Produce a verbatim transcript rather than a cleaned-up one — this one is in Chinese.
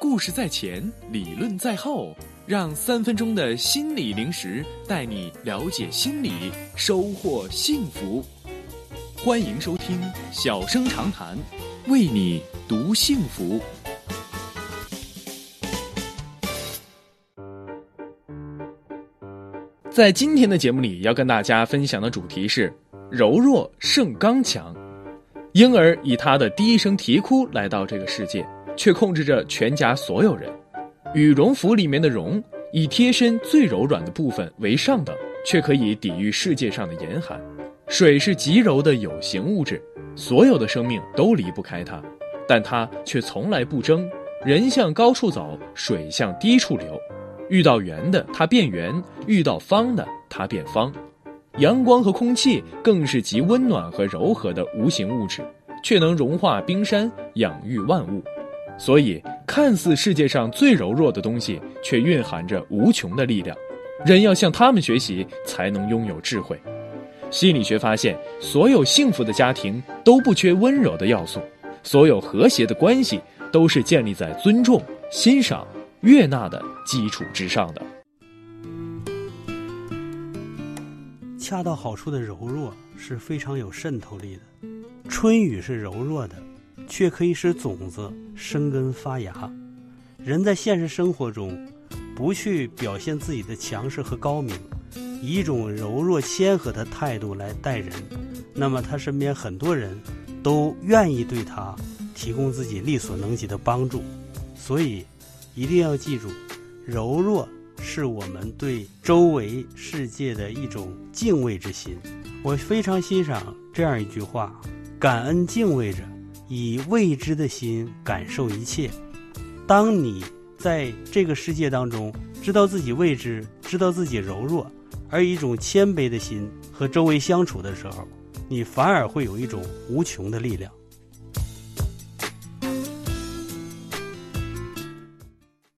故事在前，理论在后，让三分钟的心理零食带你了解心理，收获幸福。欢迎收听小声长谈，为你读幸福。在今天的节目里，要跟大家分享的主题是柔弱胜刚强。婴儿以他的第一声啼哭来到这个世界，却控制着全家所有人。羽绒服里面的绒以贴身最柔软的部分为上等，却可以抵御世界上的严寒。水是极柔的有形物质，所有的生命都离不开它，但它却从来不争。人向高处走，水向低处流，遇到圆的它变圆，遇到方的它变方。阳光和空气更是极温暖和柔和的无形物质，却能融化冰山，养育万物。所以看似世界上最柔弱的东西，却蕴含着无穷的力量。人要向他们学习，才能拥有智慧。心理学发现，所有幸福的家庭都不缺温柔的要素，所有和谐的关系都是建立在尊重、欣赏、悦纳的基础之上的。 恰到好处的柔弱是非常有渗透力的。春雨是柔弱的，却可以使种子生根发芽。人在现实生活中不去表现自己的强势和高明，以一种柔弱谦和的态度来待人，那么他身边很多人都愿意对他提供自己力所能及的帮助。所以一定要记住，柔弱是我们对周围世界的一种敬畏之心。我非常欣赏这样一句话：感恩敬畏着，以未知的心感受一切。当你在这个世界当中知道自己未知，知道自己柔弱，而以一种谦卑的心和周围相处的时候，你反而会有一种无穷的力量。